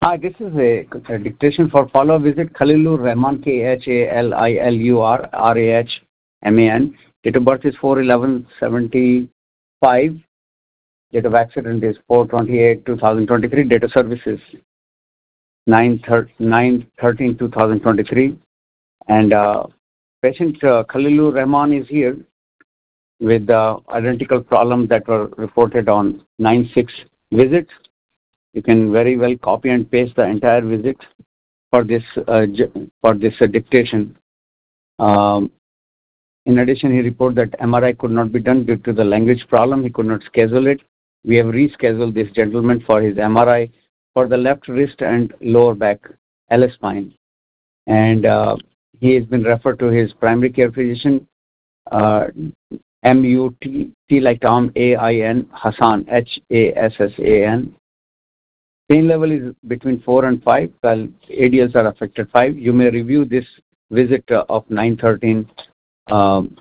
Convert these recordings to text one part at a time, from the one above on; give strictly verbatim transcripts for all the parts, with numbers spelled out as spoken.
Hi, this is a, a dictation for follow-up visit. Khalilur Rahman, K H A L I L U R R A H M A N. Date of birth is four eleven seventy-five. Date of accident is four twenty-eight twenty twenty-three. Date of service is nine thirteen twenty twenty-three. And uh, patient uh, Khalilur Rahman is here with uh, identical problems that were reported on nine six visit. You can very well copy and paste the entire visit for this uh, for this uh, dictation. Um, in addition, he reported that M R I could not be done due to the language problem. He could not schedule it. We have rescheduled this gentleman for his M R I for the left wrist and lower back L S spine. And uh, he has been referred to his primary care physician, uh, M U T, T like Tom, A I N, Hassan, H A S S A N. Pain level is between four and five, while A D Ls are affected five. You may review this visit uh, of nine thirteen um,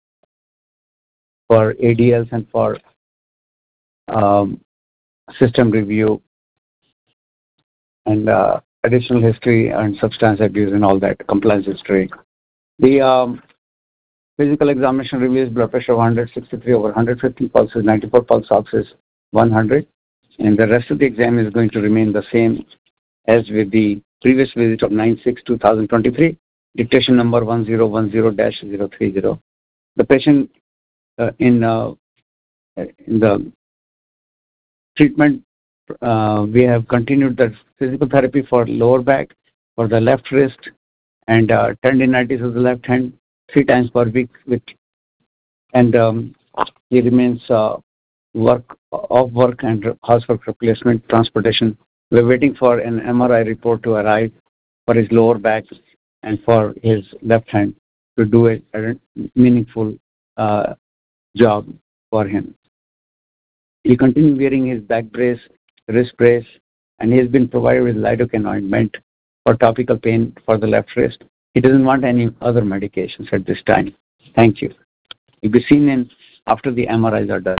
for A D Ls and for um, system review and uh, additional history and substance abuse and all that, compliance history. The um, physical examination reveals blood pressure of one sixty-three over one fifty, pulse is ninety-four, pulse ox is one hundred. And the rest of the exam is going to remain the same as with the previous visit of nine six twenty twenty-three, dictation number one zero one zero dash zero three zero. The patient uh, in, uh, in the treatment, uh, we have continued the physical therapy for lower back, for the left wrist, and uh, tendinitis of the left hand three times per week. With, and um, he remains uh, work off work and housework replacement transportation. We're waiting for an M R I report to arrive for his lower back and for his left hand to do a, a meaningful uh, job for him. He continues wearing his back brace, wrist brace, and he has been provided with lidocaine ointment for topical pain for the left wrist. He doesn't want any other medications at this time. Thank you. You'll be seen in after the M R Is are done.